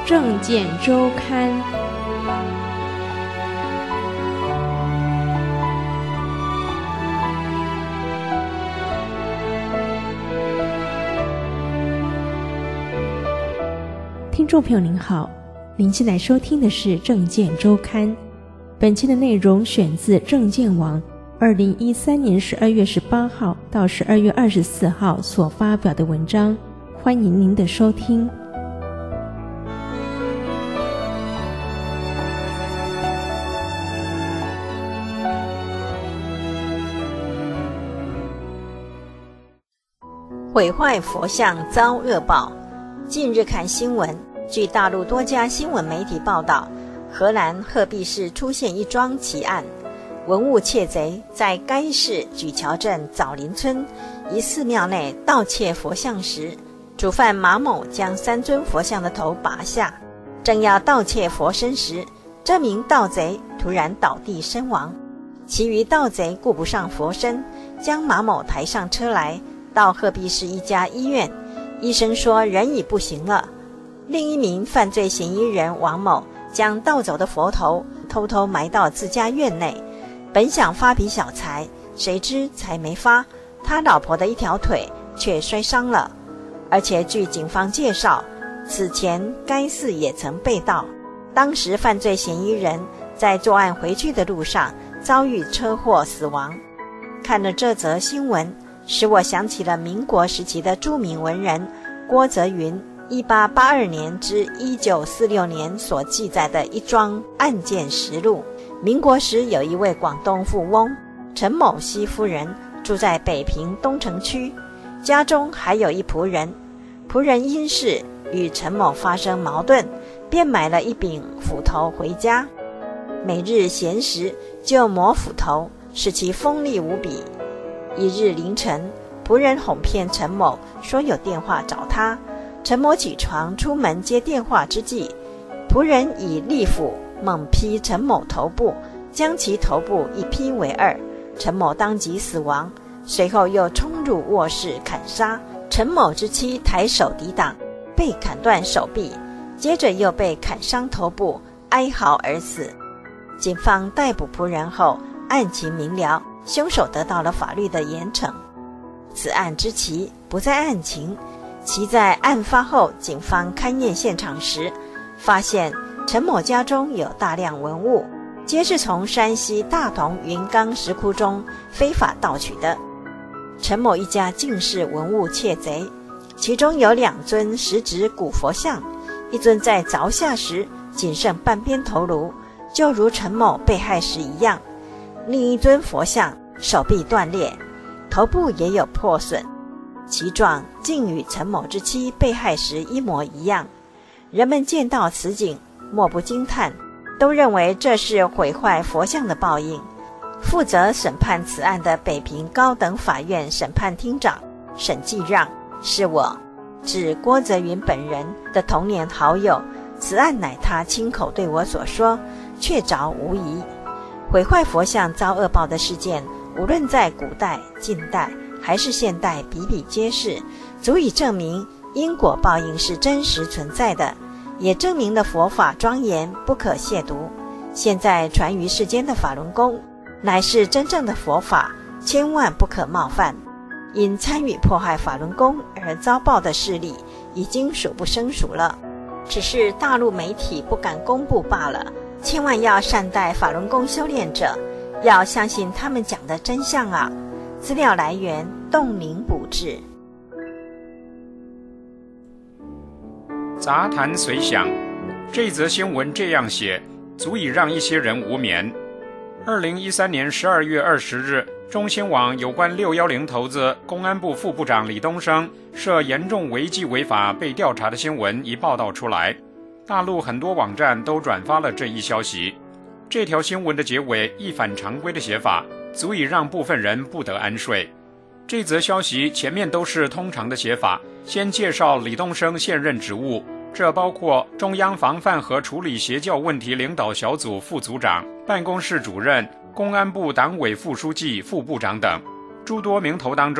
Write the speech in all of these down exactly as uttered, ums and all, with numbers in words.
政见周刊。听众朋友您好，您现在收听的是政见周刊，本期的内容选自政见网二零一三年十二月十八号到十二月二十四号所发表的文章，欢迎您的收听。 毁坏佛像遭恶报。近日看新闻，据大陆多家新闻媒体报道，荷兰鹤壁市出现一桩奇案，文物窃贼在该市举桥镇枣林村一寺庙内盗窃佛像时，主犯马某将三尊佛像的头拔下，正要盗窃佛身时，这名盗贼突然倒地身亡。其余盗贼顾不上佛身，将马某抬上车来，到鹤壁市一家医院，医生说人已不行了。另一名犯罪嫌疑人王某将盗走的佛头偷偷埋到自家院内，本想发笔小财，谁知财没发，他老婆的一条腿却摔伤了。而且据警方介绍，此前该寺也曾被盗，当时犯罪嫌疑人在作案回去的路上遭遇车祸死亡。看了这则新闻，使我想起了民国时期的著名文人郭泽云一八八二年至一九四六年所记载的一桩案件实录。民国时有一位广东富翁陈某熙夫人，住在北平东城区，家中还有一仆人。仆人因事与陈某发生矛盾，便买了一柄斧头回家，每日闲时就磨斧头，使其锋利无比。一日凌晨，仆人哄骗陈某说有电话找他，陈某起床出门接电话之际，仆人以利斧猛劈陈某头部，将其头部一劈为二，陈某当即死亡。随后又冲入卧室砍杀陈某之妻，抬手抵挡，被砍断手臂，接着又被砍伤头部，哀嚎而死。警方逮捕仆人后，案情明了，凶手得到了法律的严惩。此案之奇不在案情，其在案发后警方勘验现场时，发现陈某家中有大量文物，皆是从山西大同云冈石窟中非法盗取的。陈某一家尽是文物窃贼，其中有两尊石质古佛像，一尊在凿下时仅剩半边头颅，就如陈某被害时一样，另一尊佛像手臂断裂，头部也有破损，其状竟与陈某之妻被害时一模一样。人们见到此景莫不惊叹，都认为这是毁坏佛像的报应。负责审判此案的北平高等法院审判厅长沈继让是我指郭泽云本人的童年好友，此案乃他亲口对我所说，确凿无疑。毁坏佛像遭恶报的事件，无论在古代、近代还是现代，比比皆是，足以证明因果报应是真实存在的，也证明了佛法庄严不可亵渎。现在传于世间的法轮功乃是真正的佛法，千万不可冒犯。因参与破坏法轮功而遭报的势力已经数不胜数了，只是大陆媒体不敢公布罢了。千万要善待法轮功修炼者，要相信他们讲的真相啊！资料来源：冻龄补志。 杂谈随想，这则新闻这样写，足以让一些人无眠。二零一三年十二月二十日，中新网有关六一零头子公安部副部长李东生涉严重违纪违法被调查的新闻一报道出来，大陆很多网站都转发了这一消息。这条新闻的结尾一反常规的写法，足以让部分人不得安睡。这则消息前面都是通常的写法，先介绍李东生现任职务，这包括中央防范和处理邪教问题领导小组副组长、办公室主任、公安部党委副书记、副部长等。诸多名头当中，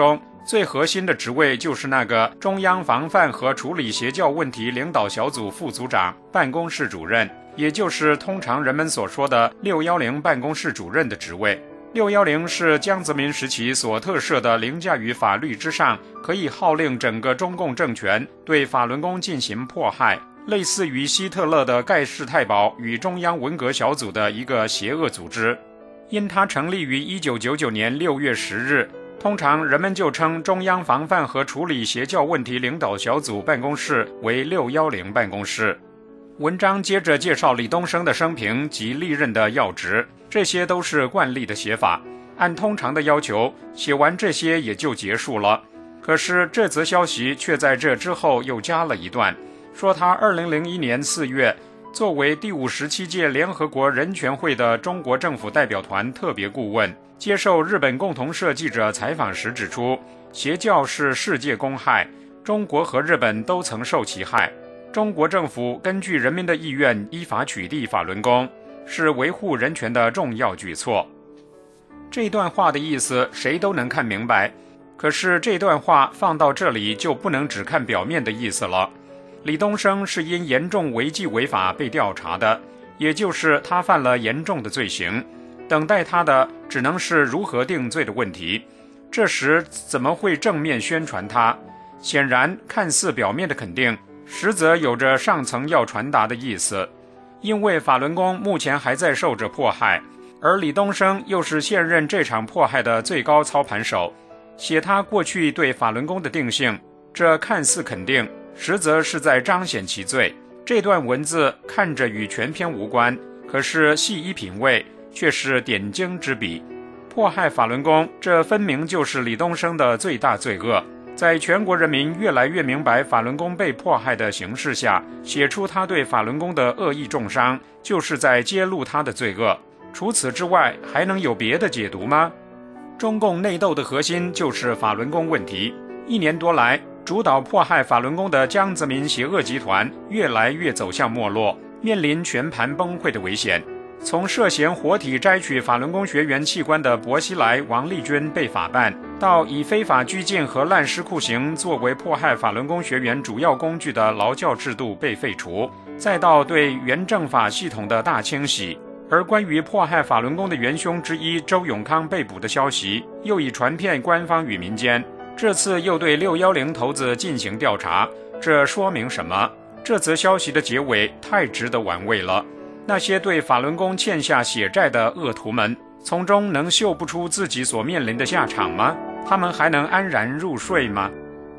最核心的职位就是那个中央防范和处理邪教问题领导小组副组长、办公室主任，也就是通常人们所说的六一零办公室主任的职位。六一零是江泽民时期所特设的凌驾于法律之上，可以号令整个中共政权对法轮功进行迫害，类似于希特勒的盖世太保与中央文革小组的一个邪恶组织。因它成立于一九九九年六月十日，通常人们就称中央防范和处理邪教问题领导小组办公室为六一零办公室。文章接着介绍李东生的生平及历任的要职，这些都是惯例的写法，按通常的要求，写完这些也就结束了。可是这则消息却在这之后又加了一段，说他二零零一年四月作为第五十七届联合国人权会的中国政府代表团特别顾问，接受日本共同社记者采访时指出，邪教是世界公害，中国和日本都曾受其害。中国政府根据人民的意愿依法取缔法轮功，是维护人权的重要举措。这段话的意思谁都能看明白，可是这段话放到这里就不能只看表面的意思了。李东生是因严重违纪违法被调查的，也就是他犯了严重的罪行，等待他的只能是如何定罪的问题。这时怎么会正面宣传他？显然看似表面的肯定，实则有着上层要传达的意思。因为法轮功目前还在受着迫害，而李东生又是现任这场迫害的最高操盘手，写他过去对法轮功的定性，这看似肯定，实则是在彰显其罪。这段文字看着与全篇无关，可是细一品味，却是点睛之笔。迫害法轮功，这分明就是李东生的最大罪恶。在全国人民越来越明白法轮功被迫害的形势下，写出他对法轮功的恶意重伤，就是在揭露他的罪恶。除此之外，还能有别的解读吗？中共内斗的核心就是法轮功问题。一年多来，主导迫害法轮功的江泽民邪恶集团越来越走向没落，面临全盘崩溃的危险。从涉嫌活体摘取法轮功学员器官的薄熙来、王立军被法办，到以非法拘禁和滥施酷刑作为迫害法轮功学员主要工具的劳教制度被废除，再到对原政法系统的大清洗。而关于迫害法轮功的元凶之一周永康被捕的消息，又已传遍官方与民间。这次又对六一零头子进行调查，这说明什么？这则消息的结尾太值得玩味了。那些对法轮功欠下血债的恶徒们，从中能嗅不出自己所面临的下场吗？他们还能安然入睡吗？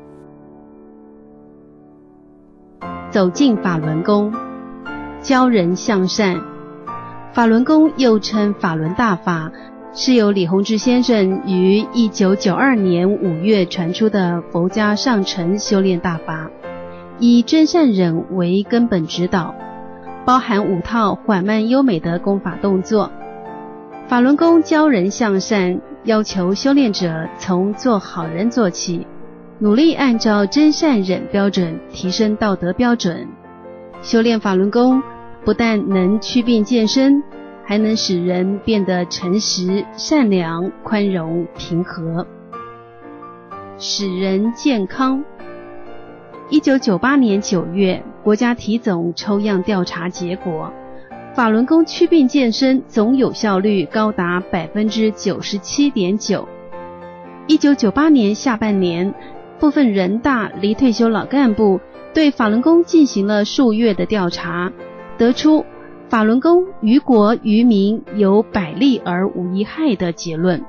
走进法轮功，教人向善。法轮功又称法轮大法，是由李洪志先生于一九九二年五月传出的佛家上乘修炼大法，以真善忍为根本指导，包含五套缓慢优美的功法动作。法轮功教人向善，要求修炼者从做好人做起，努力按照真善忍标准提升道德标准。修炼法轮功不但能祛病健身，还能使人变得诚实、善良、宽容、平和，使人健康。一九九八年九月，国家体总抽样调查结果，法轮功祛病健身总有效率高达 百分之九十七点九。 一九九八年下半年，部分人大离退休老干部对法轮功进行了数月的调查，得出法轮功于国于民有百利而无一害的结论。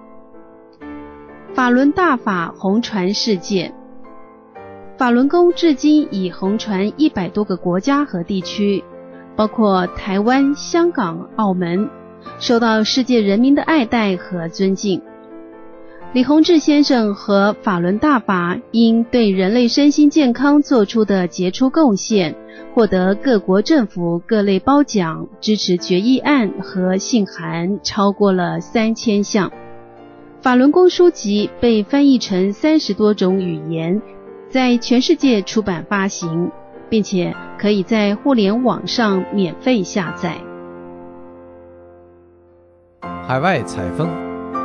法轮大法红传世界，法轮功至今已红传一百多个国家和地区，包括台湾、香港、澳门，受到世界人民的爱戴和尊敬。李洪志先生和法轮大法因对人类身心健康做出的杰出贡献，获得各国政府各类褒奖，支持决议案和信函超过了三千项。法轮功书籍被翻译成三十多种语言，在全世界出版发行，并且可以在互联网上免费下载。 海外采风，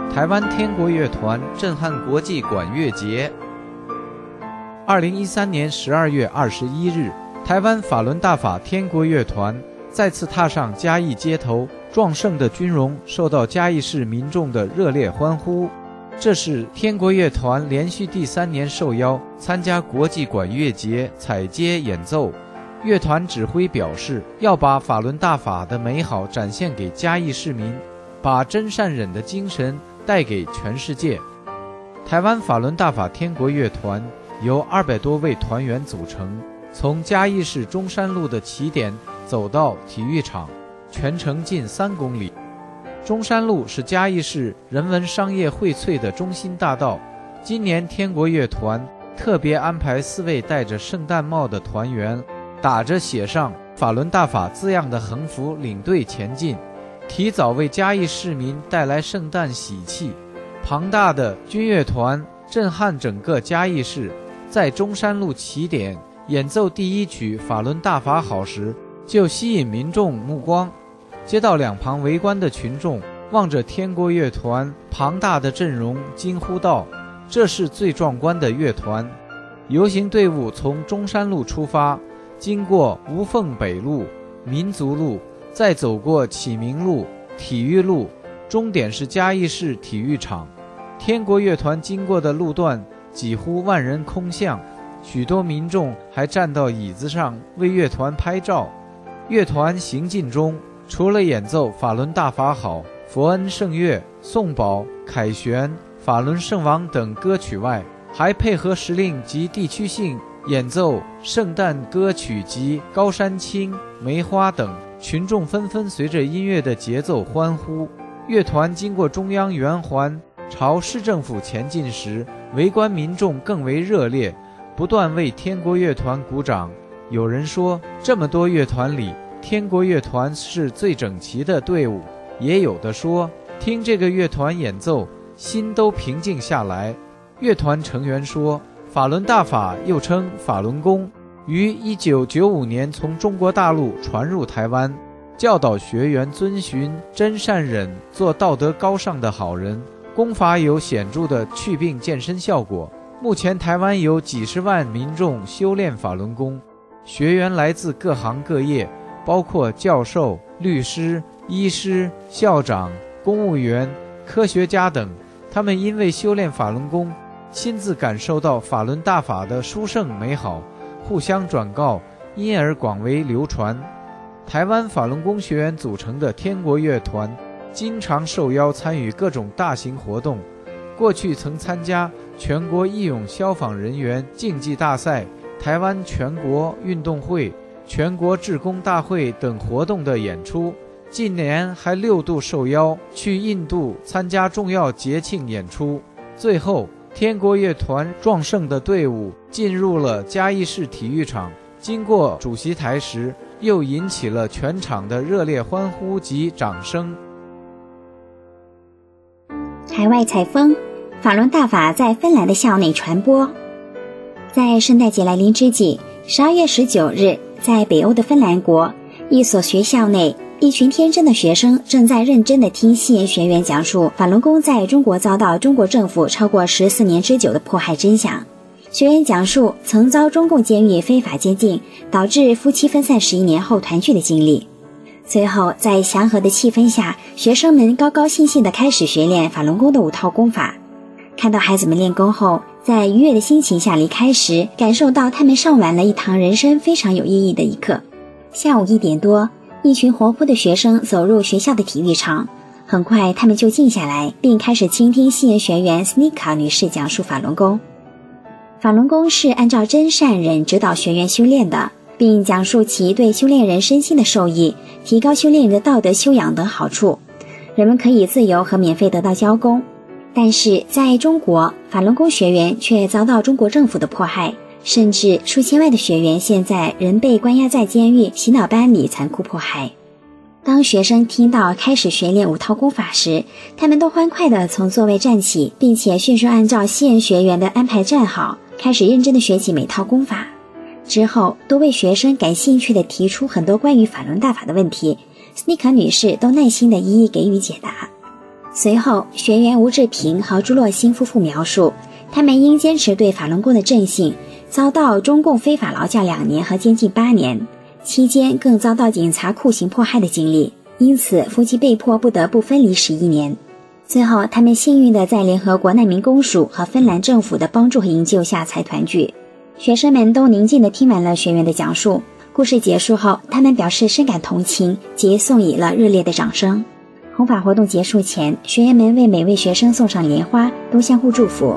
台湾天国乐团震撼国际管乐节。二零一三年十二月二十一日，台湾法轮大法天国乐团再次踏上嘉义街头，壮盛的军容受到嘉义市民众的热烈欢呼。这是天国乐团连续第三年受邀参加国际管乐节踩街演奏。乐团指挥表示，要把法轮大法的美好展现给嘉义市民，把真善忍的精神带给全世界。台湾法轮大法天国乐团由二百多位团员组成，从嘉义市中山路的起点走到体育场，全程近三公里。中山路是嘉义市人文商业荟萃的中心大道。今年天国乐团特别安排四位戴着圣诞帽的团员，打着写上法轮大法字样的横幅领队前进，提早为嘉义市民带来圣诞喜气。庞大的军乐团震撼整个嘉义市，在中山路起点演奏第一曲法轮大法好时，就吸引民众目光。街道两旁围观的群众望着天国乐团庞大的阵容，惊呼道：这是最壮观的乐团。游行队伍从中山路出发，经过无缝北路、民族路，再走过启明路、体育路，终点是嘉义市体育场。天国乐团经过的路段几乎万人空巷，许多民众还站到椅子上为乐团拍照。乐团行进中，除了演奏法轮大法好、佛恩圣乐、颂宝、凯旋、法轮圣王等歌曲外，还配合时令及地区性演奏圣诞歌曲及高山青、梅花等，群众纷纷随着音乐的节奏欢呼。乐团经过中央圆环朝市政府前进时，围观民众更为热烈，不断为天国乐团鼓掌。有人说，这么多乐团里，天国乐团是最整齐的队伍。也有的说，听这个乐团演奏，心都平静下来。乐团成员说，法轮大法又称法轮功，于一九九五年从中国大陆传入台湾，教导学员遵循真善忍，做道德高尚的好人。功法有显著的祛病健身效果。目前台湾有几十万民众修炼法轮功，学员来自各行各业，包括教授、律师、医师、校长、公务员、科学家等。他们因为修炼法轮功，亲自感受到法轮大法的殊胜美好，互相转告，因而广为流传。台湾法轮功学员组成的天国乐团经常受邀参与各种大型活动，过去曾参加全国义勇消防人员竞技大赛、台湾全国运动会、全国志工大会等活动的演出。近年还六度受邀去印度参加重要节庆演出。最后，天国乐团壮盛的队伍进入了嘉义市体育场，经过主席台时，又引起了全场的热烈欢呼及掌声。 海外采风，法轮大法在芬兰的校内传播。在圣诞节来临之际，十二月十九日，在北欧的芬兰国，一所学校内，一群天真的学生正在认真地听西研学员讲述法轮功在中国遭到中国政府超过十四年之久的迫害真相。学员讲述曾遭中共监狱非法监禁，导致夫妻分散十一年后团聚的经历。随后，在祥和的气氛下，学生们高高兴兴地开始学练法轮功的五套功法。看到孩子们练功后，在愉悦的心情下离开时，感受到他们上完了一堂人生非常有意义的一课。下午一点多，一群活泼的学生走入学校的体育场，很快他们就静下来，并开始倾听西研学员斯妮卡女士讲述法轮功。法轮功是按照真善忍指导学员修炼的，并讲述其对修炼人身心的受益，提高修炼人的道德修养等好处。人们可以自由和免费得到教功。但是在中国，法轮功学员却遭到中国政府的迫害，甚至数千万的学员现在仍被关押在监狱洗脑班里残酷迫害。当学生听到开始学练五套功法时，他们都欢快地从座位站起，并且迅速按照西研学员的安排站好，开始认真地学习每套功法。之后，多位学生感兴趣地提出很多关于法轮大法的问题，斯妮卡女士都耐心地一一给予解答。 随后，学员吴志平和朱洛辛夫妇描述，他们因坚持对法轮功的正信，遭到中共非法劳教两年和监禁八年，期间更遭到警察酷刑迫害的经历，因此夫妻被迫不得不分离十一年。最后，他们幸运地在联合国难民公署和芬兰政府的帮助和营救下才团聚。学生们都宁静地听完了学员的讲述。故事结束后，他们表示深感同情，及送以了热烈的掌声。弘法活动结束前，学员们为每位学生送上莲花，都相互祝福。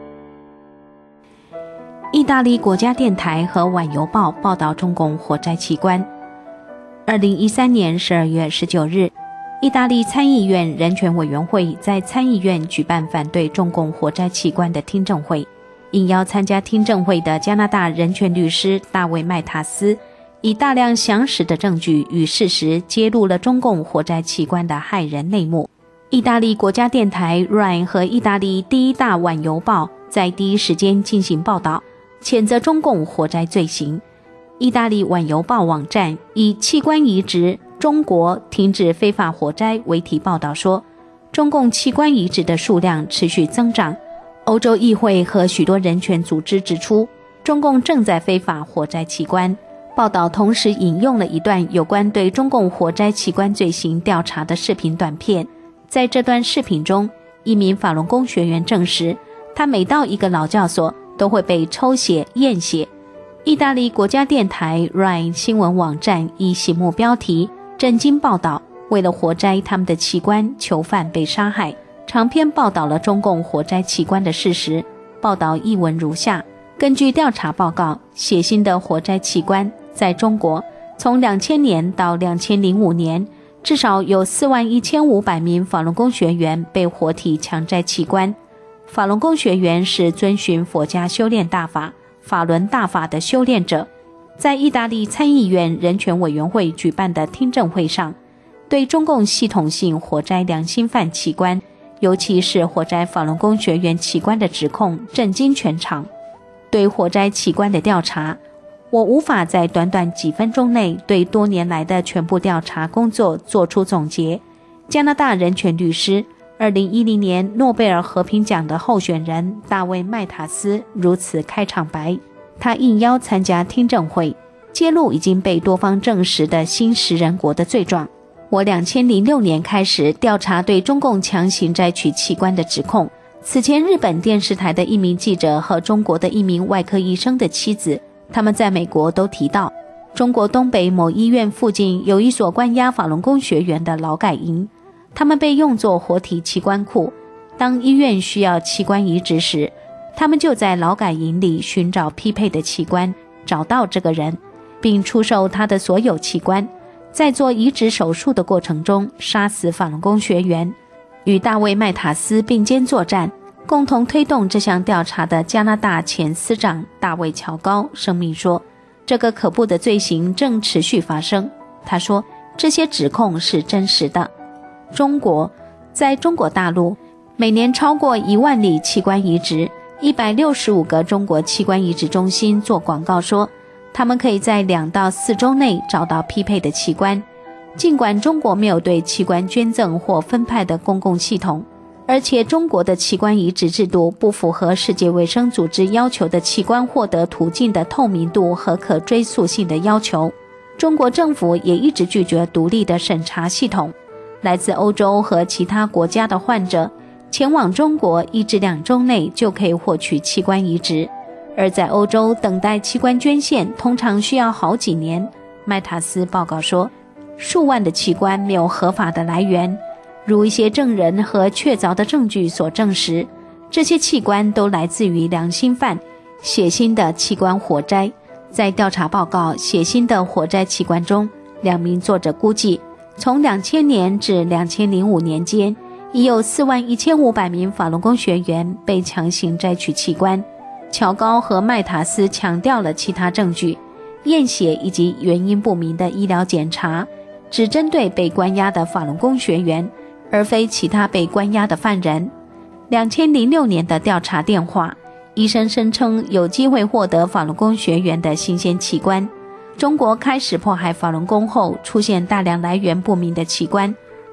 意大利国家电台和晚邮报报道中共火灾奇观。二零一三年十二月十九日，意大利参议院人权委员会在参议院举办反对中共火灾奇观的听证会，应邀参加听证会的加拿大人权律师大卫·麦塔斯以大量详实的证据与事实揭露了中共火灾奇观的骇人内幕。意大利国家电台 R A I 和意大利第一大晚邮报在第一时间进行报道，谴责中共火灾罪行。意大利晚邮报网站以器官移植中国停止非法火灾为题报道说，中共器官移植的数量持续增长。欧洲议会和许多人权组织指出，中共正在非法火灾器官。报道同时引用了一段有关对中共火灾器官罪行调查的视频短片。在这段视频中，一名法轮功学员证实，他每到一个劳教所都会被抽血验血。意大利国家电台 R A I 新闻网站以醒目标题震惊报道，为了活摘他们的器官，囚犯被杀害，长篇报道了中共火灾器官的事实。报道译文如下：根据调查报告，血腥的火灾器官在中国从两千年到两千零五年，至少有四万一千五百名法轮功学员被活体强摘器官。法轮功学员是遵循佛家修炼大法法轮大法的修炼者。在意大利参议院人权委员会举办的听证会上，对中共系统性火摘良心犯器官，尤其是火摘法轮功学员器官的指控震惊全场。对火摘器官的调查，我无法在短短几分钟内对多年来的全部调查工作做出总结。加拿大人权律师、二零一零年诺贝尔和平奖的候选人大卫·麦塔斯如此开场白。他应邀参加听证会，揭露已经被多方证实的新食人国的罪状。我两千零六年开始调查对中共强行摘取器官的指控。此前日本电视台的一名记者和中国的一名外科医生的妻子，他们在美国都提到，中国东北某医院附近有一所关押法轮功学员的劳改营，他们被用作活体器官库。当医院需要器官移植时，他们就在劳改营里寻找匹配的器官，找到这个人，并出售他的所有器官。在做移植手术的过程中，杀死法轮功学员。与大卫·麦塔斯并肩作战，共同推动这项调查的加拿大前司长大卫·乔高声明说，这个可怖的罪行正持续发生。他说，这些指控是真实的。中国，在中国大陆，每年超过一万例器官移植，一百六十五个中国器官移植中心做广告说，他们可以在两到四周内找到匹配的器官。尽管中国没有对器官捐赠或分派的公共系统，而且中国的器官移植制度不符合世界卫生组织要求的器官获得途径的透明度和可追溯性的要求，中国政府也一直拒绝独立的审查系统。来自欧洲和其他国家的患者前往中国一至两周内就可以获取器官移植，而在欧洲等待器官捐献通常需要好几年。麦塔斯报告说，数万的器官没有合法的来源，如一些证人和确凿的证据所证实，这些器官都来自于良心犯血腥的器官火摘。在调查报告《血腥的火摘器官》中，两名作者估计，从两千年至两千零五年间，已有四万一千五百名法轮功学员被强行摘取器官。乔高和麦塔斯强调了其他证据，验血以及原因不明的医疗检查只针对被关押的法轮功学员，而非其他被关押的犯人。两千零六年的调查电话，医生声称有机会获得法轮功学员的新鲜器官。中国开始迫害法轮功后，出现大量来源不明的器官，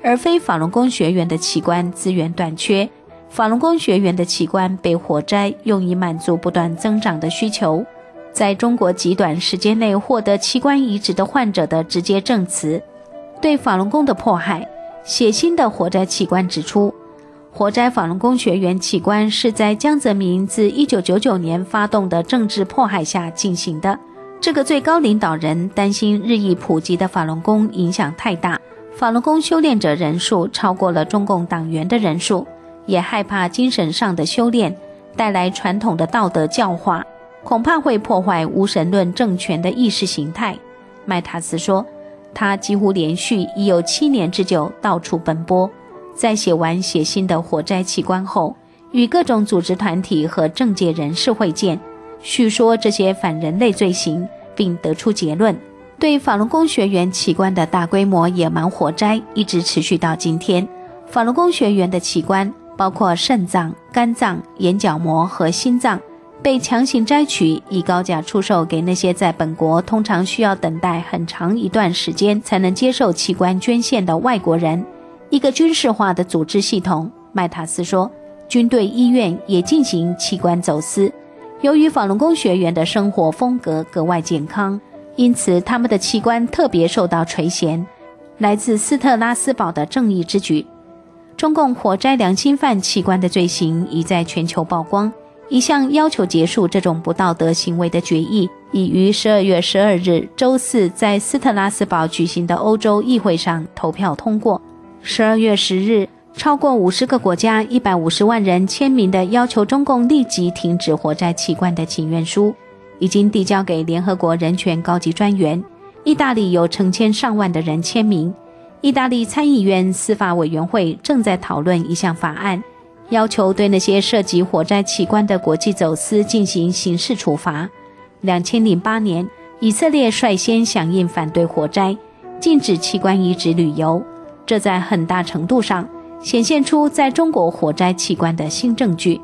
而非法轮功学员的器官资源短缺。法轮功学员的器官被火灾用以满足不断增长的需求。在中国极短时间内获得器官移植的患者的直接证词，对法轮功的迫害。血腥的火灾器官指出，火灾法轮功学员器官是在江泽民自一九九九年发动的政治迫害下进行的。这个最高领导人担心日益普及的法轮功影响太大，法轮功修炼者人数超过了中共党员的人数，也害怕精神上的修炼带来传统的道德教化，恐怕会破坏无神论政权的意识形态。麦塔斯说，他几乎连续已有七年之久到处奔波，在写完血腥的火灾器官后，与各种组织团体和政界人士会见，叙说这些反人类罪行，并得出结论。对法轮功学员器官的大规模野蛮火灾一直持续到今天。法轮功学员的器官包括肾脏、肝脏、眼角膜和心脏，被强行摘取，以高价出售给那些在本国通常需要等待很长一段时间才能接受器官捐献的外国人。一个军事化的组织系统，麦塔斯说，军队医院也进行器官走私。由于法轮功学员的生活风格格外健康，因此他们的器官特别受到垂涎。来自斯特拉斯堡的正义之举。中共火灾良心犯器官的罪行已在全球曝光，一项要求结束这种不道德行为的决议已于十二月十二日周四在斯特拉斯堡举行的欧洲议会上投票通过。十二月十日，超过五十个国家一百五十万人签名的要求中共立即停止火灾器官的请愿书已经递交给联合国人权高级专员。意大利有成千上万的人签名。意大利参议院司法委员会正在讨论一项法案，要求对那些涉及火灾器官的国际走私进行刑事处罚。两千零八年，以色列率先响应反对火灾，禁止器官移植旅游，这在很大程度上显现出在中国火灾器官的新证据。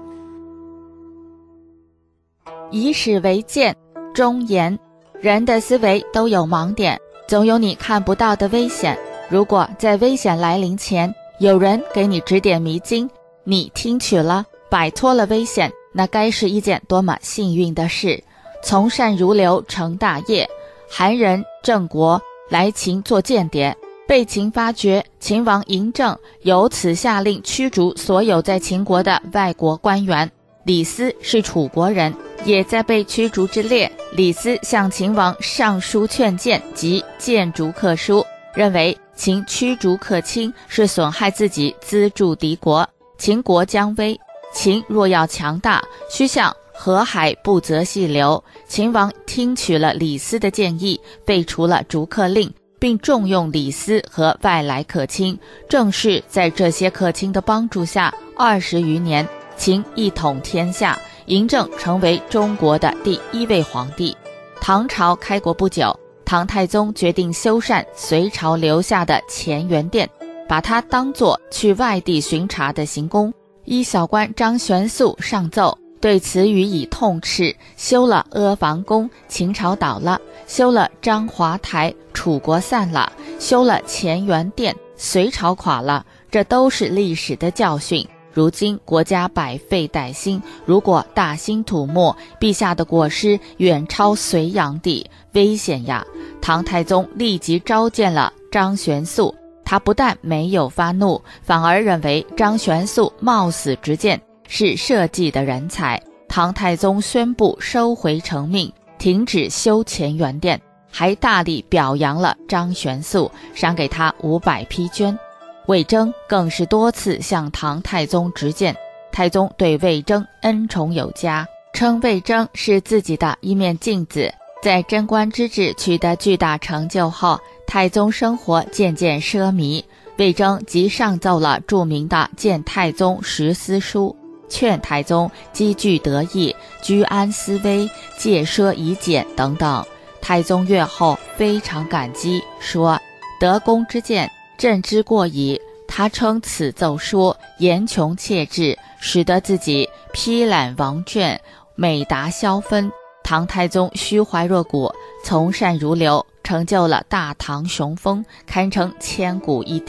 以史为鉴，忠言。人的思维都有盲点，总有你看不到的危险。如果在危险来临前，有人给你指点迷津，你听取了，摆脱了危险，那该是一件多么幸运的事。从善如流成大业。韩人郑国来秦做间谍，被秦发觉，秦王嬴政由此下令驱逐所有在秦国的外国官员。李斯是楚国人，也在被驱逐之列。李斯向秦王上书劝谏及谏逐客书，认为秦驱逐客卿是损害自己，资助敌国，秦国将危。秦若要强大，须向河海不择细流。秦王听取了李斯的建议，废除了逐客令，并重用李斯和外来客卿。正是在这些客卿的帮助下，二十余年，秦一统天下，嬴政成为中国的第一位皇帝。唐朝开国不久，唐太宗决定修缮隋朝留下的乾元殿，把它当作去外地巡查的行宫。依小官张玄素上奏，对此予以痛斥，修了阿房宫，秦朝倒了；修了章华台，楚国散了；修了乾元殿，隋朝垮了。这都是历史的教训。如今国家百废待兴，如果大兴土木，陛下的过失远超隋炀帝，危险呀！唐太宗立即召见了张玄素，他不但没有发怒，反而认为张玄素冒死直谏，是社稷的人才。唐太宗宣布收回成命，停止修乾元殿，还大力表扬了张玄素，赏给他五百匹绢。魏征更是多次向唐太宗直谏，太宗对魏征恩宠有加，称魏征是自己的一面镜子。在贞观之治取得巨大成就后，太宗生活渐渐奢靡，魏征即上奏了著名的谏太宗十思书，劝太宗积聚德义，居安思危，戒奢以俭等等。太宗阅后非常感激，说德公之谏，朕知过矣。他称此奏书言穷切志，使得自己批览王卷，美达消分。唐太宗虚怀若谷，从善如流，成就了大唐雄风，堪称千古一帝。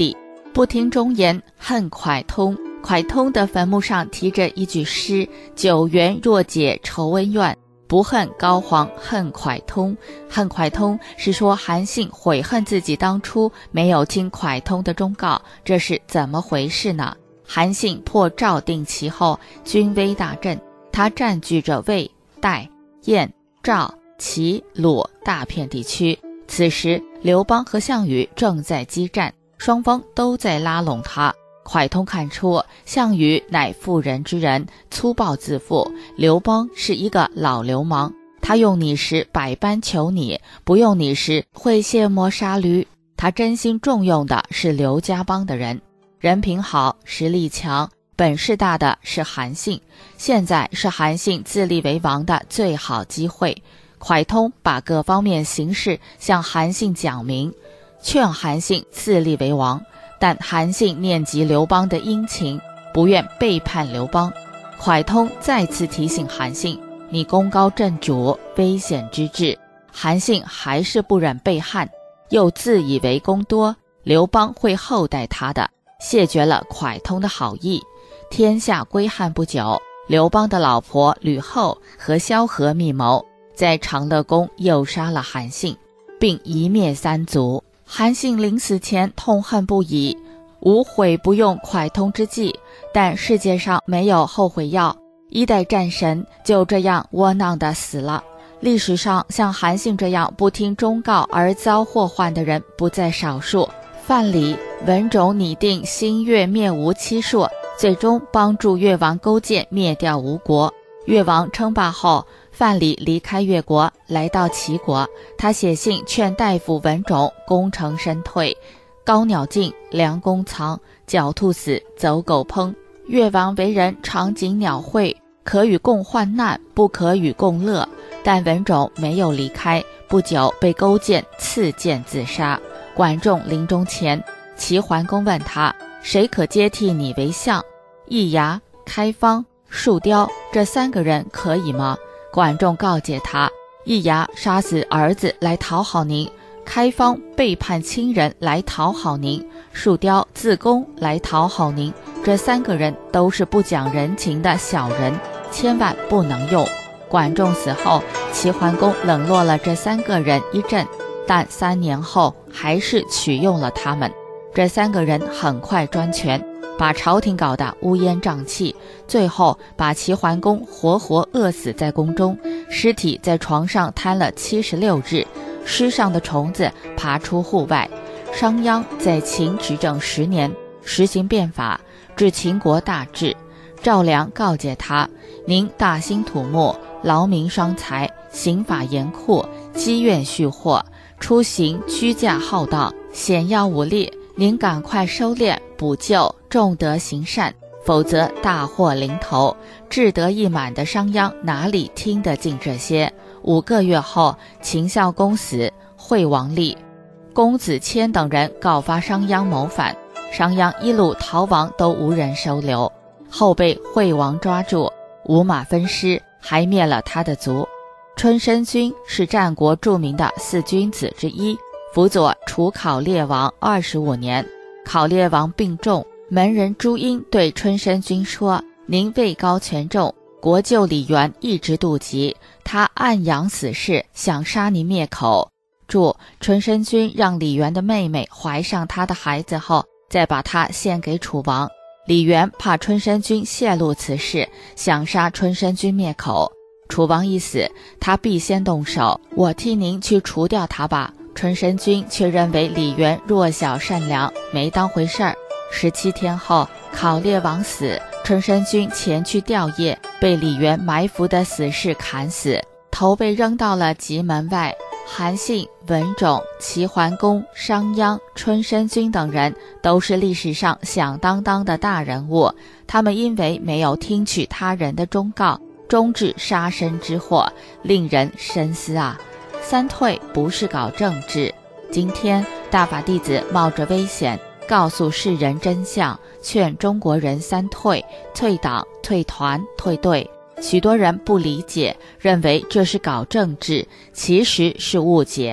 不听忠言，恨蒯通。蒯通的坟墓上题着一句诗：九原若解愁恩怨，不恨高皇恨蒯通。恨蒯通是说韩信悔恨自己当初没有听蒯通的忠告，这是怎么回事呢？韩信破赵定齐后，军威大振，他占据着魏、代、燕、赵、齐、鲁大片地区。此时刘邦和项羽正在激战，双方都在拉拢他。蒯通看出项羽乃妇人之仁，粗暴自负，刘邦是一个老流氓，他用你时百般求你，不用你时会卸磨杀驴。他真心重用的是刘家帮的人，人品好，实力强，本事大的是韩信。现在是韩信自立为王的最好机会。蒯通把各方面形势向韩信讲明，劝韩信自立为王。但韩信念及刘邦的殷勤，不愿背叛刘邦。蒯通再次提醒韩信，你功高震主，危险之至。韩信还是不忍背叛，又自以为功多，刘邦会厚待他的，谢绝了蒯通的好意。天下归汉不久，刘邦的老婆吕后和萧何密谋，在长乐宫诱杀了韩信，并一灭三族。韩信临死前痛恨不已，无悔不用蒯通之计，但世界上没有后悔药，一代战神就这样窝囊地死了。历史上像韩信这样不听忠告而遭祸患的人不在少数。范蠡、文种拟定新越灭吴七术，最终帮助越王勾践灭掉吴国。越王称霸后，范蠡离开越国，来到齐国。他写信劝大夫文种功成身退。高鸟尽，良弓藏；狡兔死，走狗烹。越王为人常谨鸟会，可与共患难，不可与共乐。但文种没有离开，不久被勾践刺剑自杀。管仲临终前，齐桓公问他，谁可接替你为相？易牙、开方、树雕这三个人可以吗？管仲告诫他，易牙杀死儿子来讨好您，开方背叛亲人来讨好您，树雕自宫来讨好您，这三个人都是不讲人情的小人，千万不能用。管仲死后，齐桓公冷落了这三个人一阵，但三年后还是取用了他们。这三个人很快专权，把朝廷搞得乌烟瘴气，最后把齐桓公活活饿死在宫中，尸体在床上瘫了七十六日，尸上的虫子爬出户外。商鞅在秦执政十年，实行变法，治秦国大治。赵良告诫他，您大兴土木，劳民伤财，刑法严酷，积怨蓄祸，出行居驾好荡，险要武力，您赶快收敛补救，重德行善，否则大祸临头。志得意满的商鞅哪里听得进这些？五个月后，秦孝公死，惠王立，公子谦等人告发商鞅谋反，商鞅一路逃亡都无人收留，后被惠王抓住，五马分尸，还灭了他的族。春申君是战国著名的四君子之一，辅佐楚考烈王二十五年。考烈王病重，门人朱殷对春申君说，您位高权重，国舅李元一直妒忌，他暗养死士，想杀您灭口。注：春申君让李元的妹妹怀上他的孩子后，再把他献给楚王。李元怕春申君泄露此事，想杀春申君灭口。楚王一死，他必先动手，我替您去除掉他吧。春申君却认为李元弱小善良，没当回事儿。十七天后，考烈王死，春申君前去吊唁，被李元埋伏的死士砍死，头被扔到了棘门外。韩信、文种、齐桓公、商鞅、春申君等人都是历史上响当当的大人物，他们因为没有听取他人的忠告，终致杀身之祸，令人深思啊。三退不是搞政治，今天大法弟子冒着危险告诉世人真相，劝中国人三退：退党、退团、退队。许多人不理解，认为这是搞政治，其实是误解。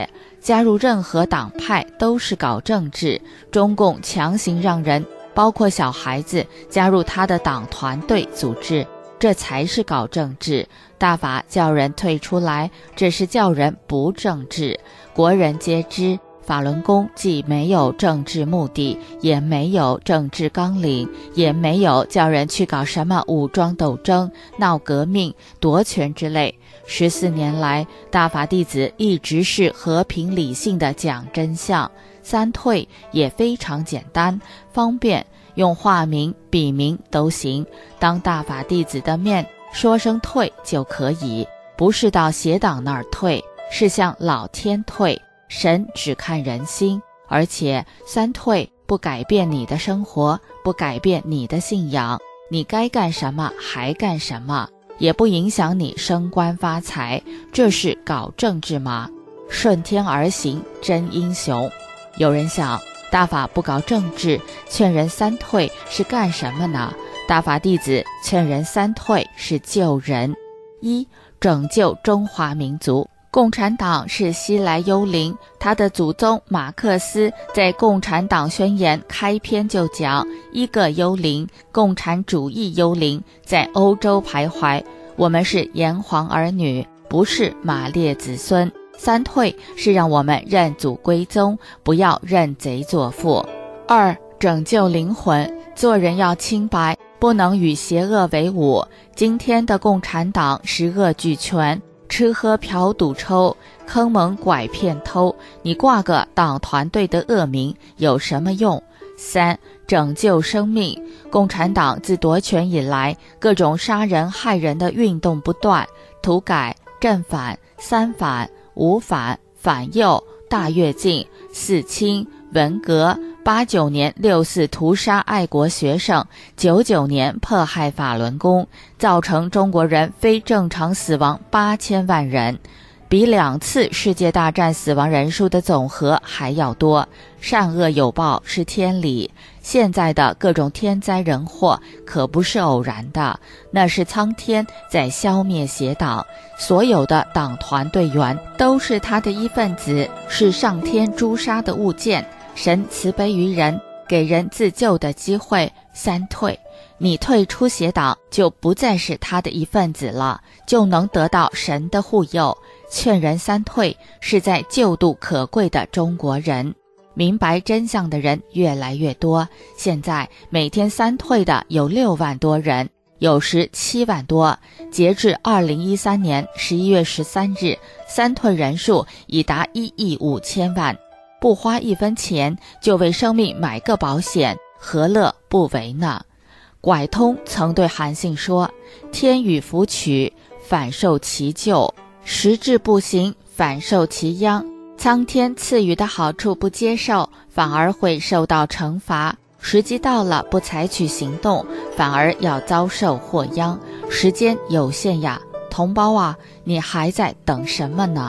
加入任何党派都是搞政治，中共强行让人，包括小孩子，加入他的党团队组织，这才是搞政治。大法叫人退出来，这是叫人不政治。国人皆知，法轮功既没有政治目的，也没有政治纲领，也没有叫人去搞什么武装斗争、闹革命、夺权之类。十四年来，大法弟子一直是和平理性的讲真相。三退也非常简单方便，用化名笔名都行，当大法弟子的面说声退就可以，不是到邪党那儿退，是向老天退。神只看人心，而且三退不改变你的生活，不改变你的信仰，你该干什么还干什么，也不影响你升官发财，这是搞政治吗？顺天而行，真英雄。有人想，大法不搞政治，劝人三退是干什么呢？大法弟子劝人三退是救人。一、拯救中华民族。共产党是西来幽灵，他的祖宗马克思在《共产党宣言》开篇就讲，一个幽灵，共产主义幽灵，在欧洲徘徊。我们是炎黄儿女，不是马列子孙。三退是让我们认祖归宗，不要认贼作父。二、拯救灵魂，做人要清白，不能与邪恶为伍。今天的共产党十恶俱全，吃喝嫖赌抽，坑蒙拐骗偷，你挂个党团队的恶名有什么用？三、拯救生命。共产党自夺权以来，各种杀人害人的运动不断，土改、正反、三反、五反、反右、大跃进、四清、文革，八九年六四屠杀爱国学生，九九年迫害法轮功，造成中国人非正常死亡八千万人，比两次世界大战死亡人数的总和还要多。善恶有报是天理，现在的各种天灾人祸可不是偶然的，那是苍天在消灭邪党，所有的党团队员都是他的一份子，是上天诛杀的物件。神慈悲于人，给人自救的机会。三退，你退出邪党，就不再是他的一份子了，就能得到神的护佑。劝人三退，是在救度可贵的中国人。明白真相的人越来越多，现在每天三退的有六万多人，有时七万多。截至二零一三年十一月十三日，三退人数已达一亿五千万。不花一分钱就为生命买个保险，何乐不为呢？拐通曾对韩信说：天与福取，反受其咎；时至不行，反受其殃。苍天赐予的好处不接受，反而会受到惩罚；时机到了不采取行动，反而要遭受祸殃。时间有限呀，同胞啊，你还在等什么呢？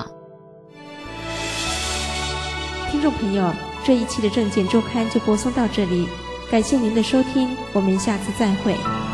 听众朋友，这一期的证件周刊就播送到这里，感谢您的收听，我们下次再会。